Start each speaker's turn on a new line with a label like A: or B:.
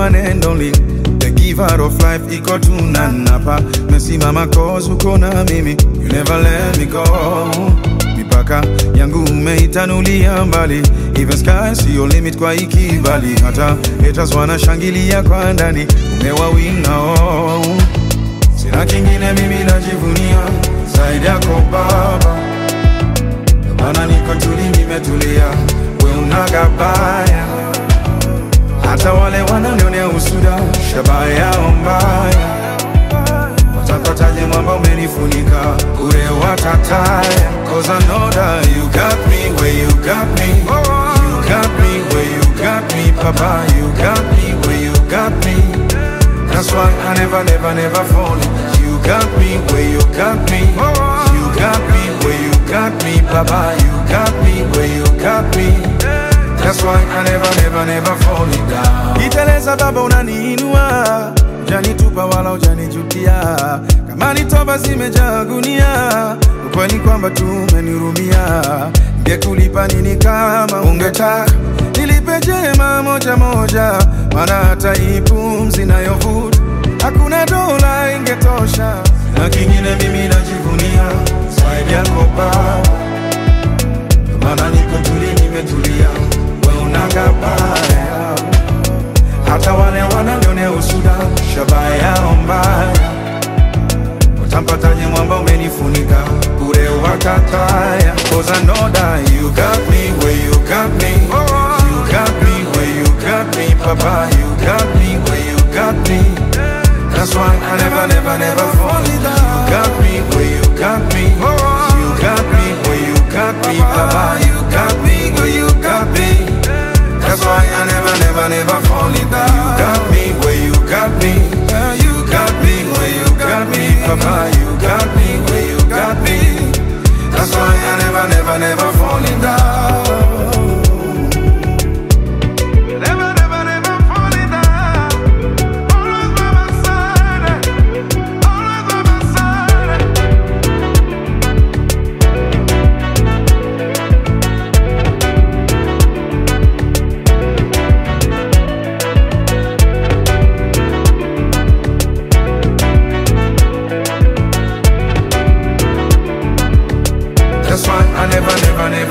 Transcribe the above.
A: one and only, the giver of life, iko tunanapa. Mesimama cause uko na mimi, you never let me go. Mipaka yangu umeitanulia mbali, even sky see your limit kwa ikibali. Hata haters wanashangilia kwa ndani, umewawinga oh. Sina kingine mimi najivunia zaidi yako baba, maana niko tuli nimetulia, we unagabaya. Hata wale wananionea usuda, shabaha yao mbaya. Watapataje mwamba umenifunika, ure watataya. Cause I know that you got me where you got me. You got me where you got me, Papa. You got me where you got me. That's why I never fall. You got me where you got me. You got me where you got me, Papa. You got me where you got me. That's why I never fall down. Iteleza baba unaniinua, janitupa wala ujanijutia. Kama ni toba zimejaa gunia, ukweli kwamba tumenirumia. Ngekulipa nini kama ungetaka nilipe jema moja moja, maana hata hii pumzi nayovuta hakuna dola ingetosha. Na kingine mimi najivunia zaidi yako baba, maana niko tuli nimetulia, we unagabaya. Hata wale wananionea usuda, shabaha yao mbaya. Utampataje mwamba umenifunika, ure watataya. Cause I know that you got me where you got me. You got me where you got me, Papa. You got me where you got me. That's why I never fall down. You got me where you got me. You got me where you got me, Papa. You got me where you got me. That's why I never fall down. You got me where you got me. You got me where you got me, Papa. You got me where you got me. That's why I never fall down. That's why I never